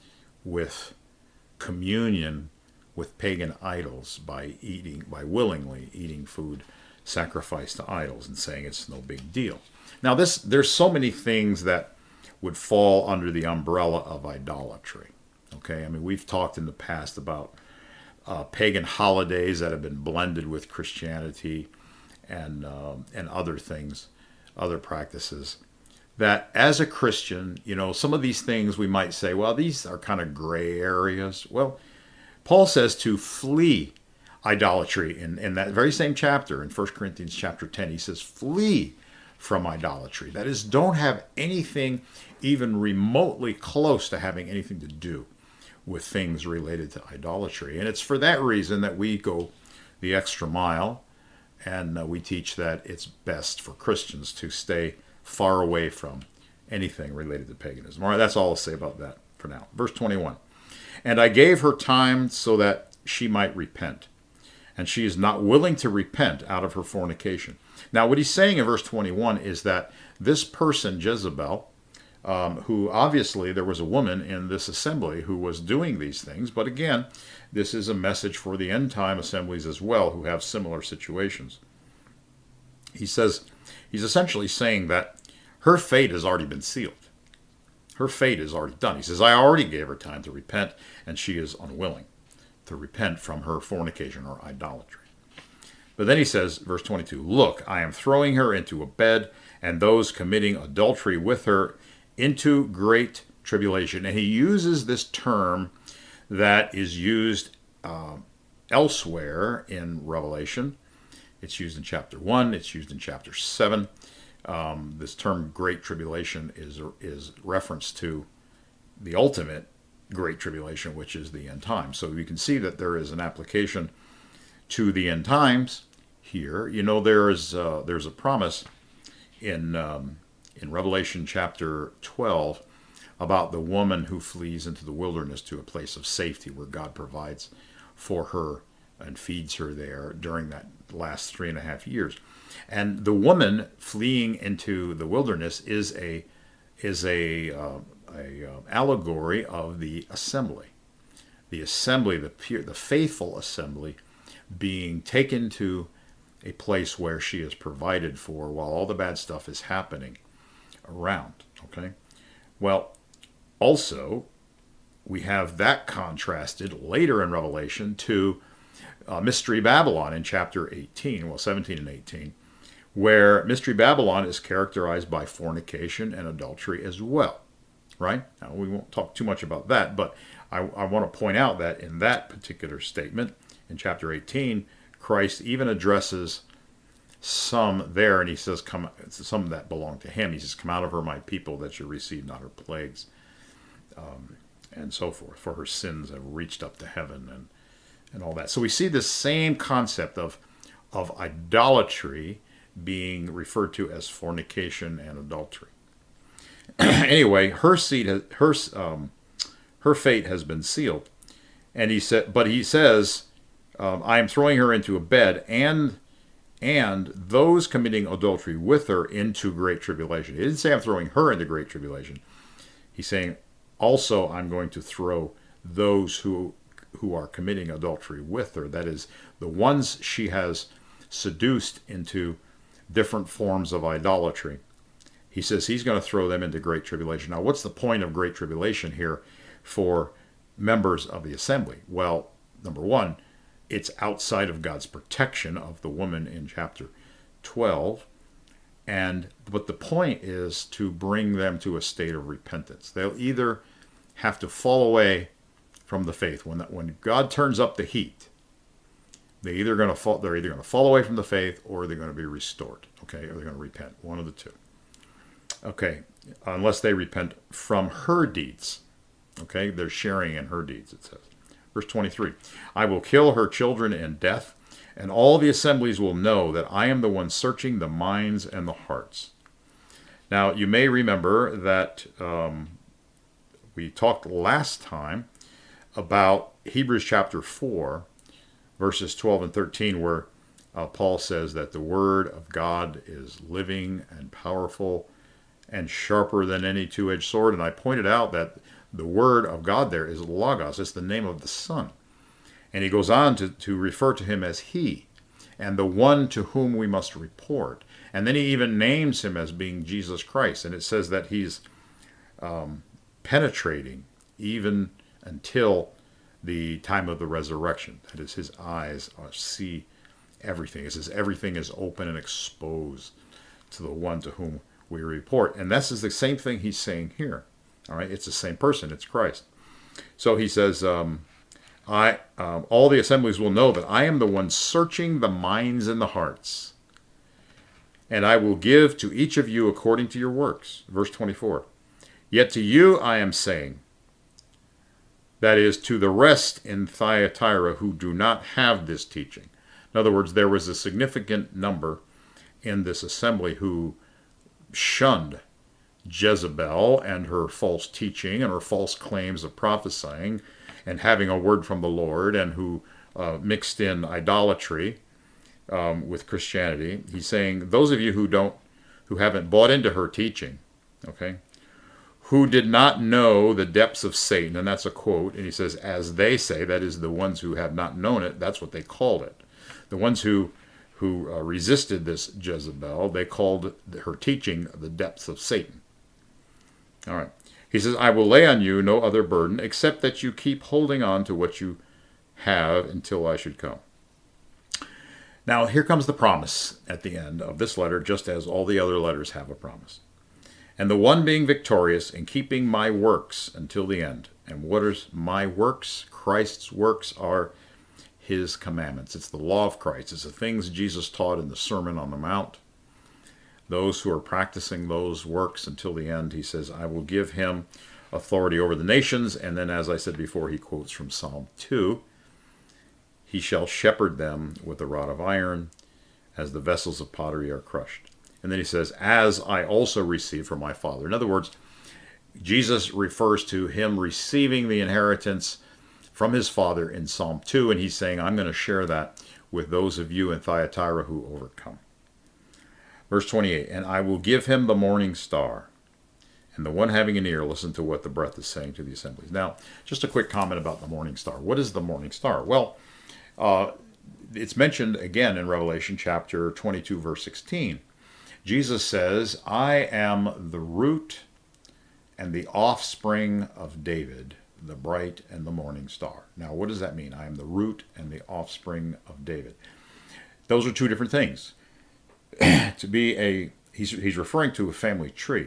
with communion with pagan idols by eating, by willingly eating food sacrificed to idols, and saying it's no big deal. Now, this there's so many things that would fall under the umbrella of idolatry. Okay, I mean, we've talked in the past about uh, pagan holidays that have been blended with Christianity, and um, and other things, other practices. That as a Christian, you know, some of these things we might say, well, these are kind of gray areas. Well, Paul says to flee idolatry in, in that very same chapter, in First Corinthians chapter ten. He says, flee from idolatry. That is, don't have anything even remotely close to having anything to do with things related to idolatry. And it's for that reason that we go the extra mile, and uh, we teach that it's best for Christians to stay far away from anything related to paganism. All right, that's all I'll say about that for now. Verse twenty-one. And I gave her time so that she might repent. And she is not willing to repent out of her fornication. Now, what he's saying in verse twenty-one is that this person, Jezebel, um, who obviously there was a woman in this assembly who was doing these things, but again, this is a message for the end time assemblies as well who have similar situations. He says, he's essentially saying that her fate has already been sealed. Her fate is already done. He says, I already gave her time to repent, and she is unwilling to repent from her fornication or idolatry. But then he says, verse twenty-two, look, I am throwing her into a bed, and those committing adultery with her into great tribulation. And he uses this term that is used uh, elsewhere in Revelation. It's used in chapter one. It's used in chapter seven. Um, this term great tribulation is is reference to the ultimate great tribulation, which is the end times. So you can see that there is an application to the end times here. You know, there is uh, there's a promise in um, in Revelation chapter twelve about the woman who flees into the wilderness to a place of safety where God provides for her and feeds her there during that last three and a half years. And the woman fleeing into the wilderness is a is a, uh, a uh, allegory of the assembly, the assembly, the pure, the faithful assembly, being taken to a place where she is provided for while all the bad stuff is happening around. Okay, well, also we have that contrasted later in Revelation to uh, Mystery Babylon in chapter eighteen, well, seventeen and eighteen, where Mystery Babylon is characterized by fornication and adultery as well, right? Now, we won't talk too much about that, but I, I want to point out that in that particular statement, in chapter eighteen, Christ even addresses some there, and he says, "Come, some that belong to him." He says, "Come out of her, my people, that you receive not her plagues," um, and so forth. For her sins have reached up to heaven, and and all that. So we see this same concept of of idolatry being referred to as fornication and adultery. Anyway, her seed, has, her um, her fate has been sealed, and he said, but he says, um, "I am throwing her into a bed, and and those committing adultery with her into great tribulation." He didn't say I'm throwing her into great tribulation. He's saying also I'm going to throw those who who are committing adultery with her. That is, the ones she has seduced into different forms of idolatry. He says he's going to throw them into great tribulation. Now, what's the point of great tribulation here for members of the assembly? Well, number one, it's outside of God's protection of the woman in chapter twelve. And but the point is to bring them to a state of repentance. They'll either have to fall away from the faith. When when God turns up the heat, they either going to fall. They're either going to fall away from the faith, or they're going to be restored. Okay, or they're going to repent. One of the two. Okay, unless they repent from her deeds. Okay, they're sharing in her deeds. It says, verse twenty-three: "I will kill her children in death, and all the assemblies will know that I am the one searching the minds and the hearts." Now, you may remember that um, we talked last time about Hebrews chapter four, verses twelve and thirteen, where uh, Paul says that the word of God is living and powerful and sharper than any two-edged sword. And I pointed out that the word of God there is Logos. It's the name of the Son. And he goes on to, to refer to him as he, and the one to whom we must report. And then he even names him as being Jesus Christ. And it says that he's um, penetrating even until the time of the resurrection. That is, his eyes are, see everything. It says everything is open and exposed to the one to whom we report. And this is the same thing he's saying here. All right, it's the same person. It's Christ. So he says, um, I um, all the assemblies will know that I am the one searching the minds and the hearts, and I will give to each of you according to your works. Verse twenty-four. Yet to you I am saying, that is, to the rest in Thyatira who do not have this teaching. In other words, there was a significant number in this assembly who shunned Jezebel and her false teaching and her false claims of prophesying and having a word from the Lord, and who uh, mixed in idolatry um, with Christianity. He's saying, those of you who don't, who haven't bought into her teaching, okay, who did not know the depths of Satan, and that's a quote, and he says, as they say, that is, the ones who have not known it, that's what they called it. The ones who who uh, resisted this Jezebel, they called her teaching the depths of Satan. All right. He says, I will lay on you no other burden except that you keep holding on to what you have until I should come. Now, here comes the promise at the end of this letter, just as all the other letters have a promise. And the one being victorious in keeping my works until the end. And what are my works? Christ's works are his commandments. It's the law of Christ. It's the things Jesus taught in the Sermon on the Mount. Those who are practicing those works until the end, he says, I will give him authority over the nations. And then, as I said before, he quotes from Psalm two. He shall shepherd them with a rod of iron, as the vessels of pottery are crushed. And then he says, as I also received from my Father. In other words, Jesus refers to him receiving the inheritance from his Father in Psalm two, and he's saying, I'm going to share that with those of you in Thyatira who overcome. Verse twenty-eight, and I will give him the morning star. And the one having an ear, listen to what the breath is saying to the assemblies. Now, just a quick comment about the morning star. What is the morning star? Well, uh, it's mentioned again in Revelation chapter twenty-two, verse sixteen. Jesus says, I am the root and the offspring of David, the bright and the morning star. Now, what does that mean? I am the root and the offspring of David. Those are two different things. To be a, he's, he's referring to a family tree.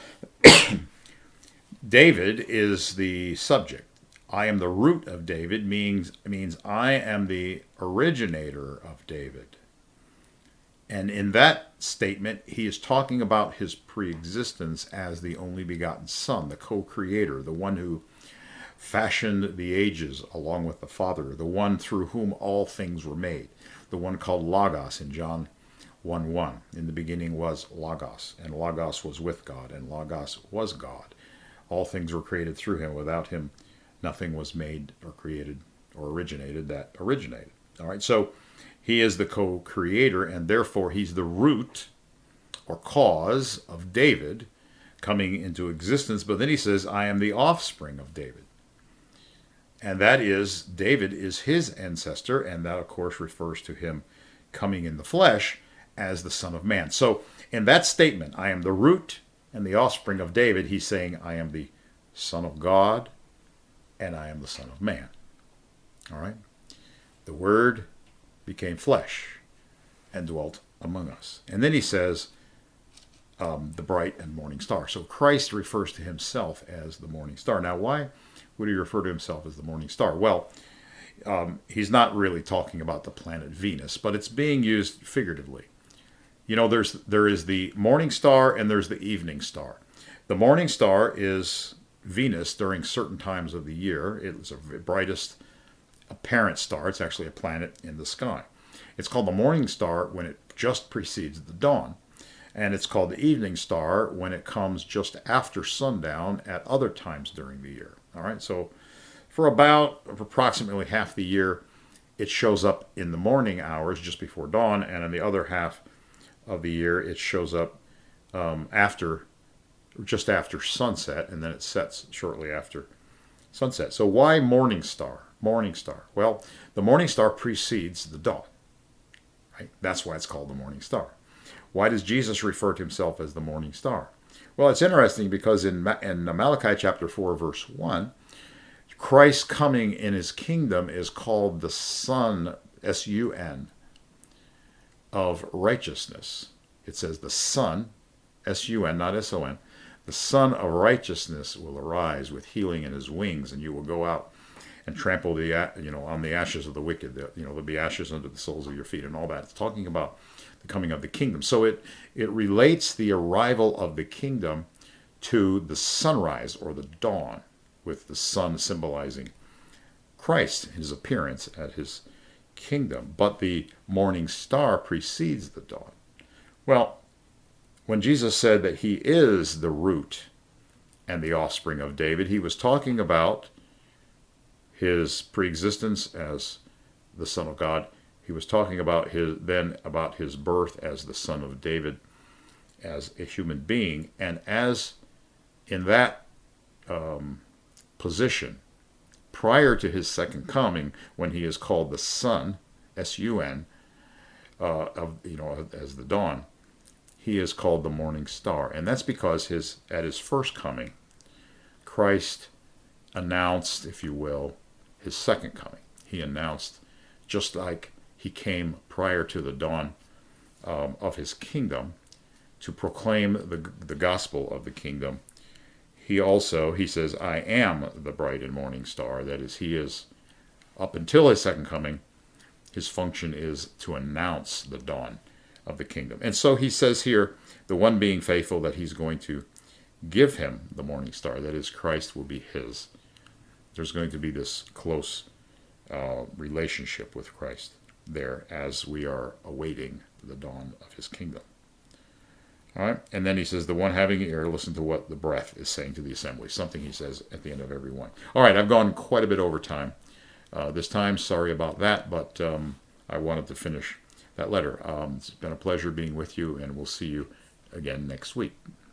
David is the subject. I am the root of David means, means I am the originator of David. And in that statement, he is talking about his preexistence as the only begotten Son, the co-creator, the one who fashioned the ages along with the Father, the one through whom all things were made, the one called Logos in John one one. In the beginning was Logos, and Logos was with God, and Logos was God. All things were created through him. Without him, nothing was made or created or originated that originated. All right, so he is the co-creator, and therefore he's the root or cause of David coming into existence. But then he says, I am the offspring of David. And that is, David is his ancestor, and that, of course, refers to him coming in the flesh as the Son of Man. So in that statement, I am the root and the offspring of David, he's saying, I am the Son of God, and I am the Son of Man. All right? The Word became flesh and dwelt among us. And then he says, um, the bright and morning star. So Christ refers to himself as the morning star. Now, why would he refer to himself as the morning star? Well, um, he's not really talking about the planet Venus, but it's being used figuratively. You know, there's there is the morning star and there's the evening star. The morning star is Venus during certain times of the year. It's the brightest apparent star. It's actually a planet in the sky. It's called the morning star when it just precedes the dawn. And it's called the evening star when it comes just after sundown at other times during the year. All right, so for about approximately half the year, it shows up in the morning hours just before dawn, and in the other half of the year, it shows up um, after, just after sunset, and then it sets shortly after sunset. So why morning star? Morning star. Well, the morning star precedes the dawn. Right? That's why it's called the morning star. Why does Jesus refer to himself as the morning star? Well, it's interesting because in, in Malachi chapter four, verse one, Christ coming in his kingdom is called the Sun, S U N, of righteousness. It says the Sun, S U N, not S O N, the Sun of righteousness will arise with healing in his wings, and you will go out and trample the, you know, on the ashes of the wicked. You know, there'll be ashes under the soles of your feet and all that. It's talking about the coming of the kingdom. So it, it relates the arrival of the kingdom to the sunrise or the dawn, with the sun symbolizing Christ, his appearance at his kingdom. But the morning star precedes the dawn. Well, when Jesus said that he is the root and the offspring of David, he was talking about his preexistence as the Son of God. He was talking about his then about his birth as the Son of David, as a human being, and as in that um, position, prior to his second coming, when he is called the Sun, S U N, uh, of you know as the dawn, he is called the morning star, and that's because his at his first coming, Christ announced, if you will, his second coming. He announced, just like he came prior to the dawn um, of his kingdom, to proclaim the the gospel of the kingdom. He also, he says, I am the bright and morning star. That is, he is, up until his second coming, his function is to announce the dawn of the kingdom. And so he says here, the one being faithful, that he's going to give him the morning star. That is, Christ will be his. There's going to be this close uh, relationship with Christ there as we are awaiting the dawn of his kingdom. All right, and then he says, the one having an ear, listen to what the breath is saying to the assembly. Something he says at the end of every one. All right, I've gone quite a bit over time uh, this time. Sorry about that, but um, I wanted to finish that letter. Um, it's been a pleasure being with you, and we'll see you again next week.